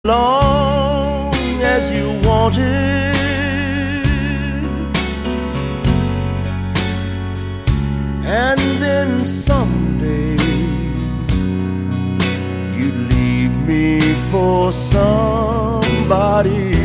long as you want it. And then someday you leave me for somebody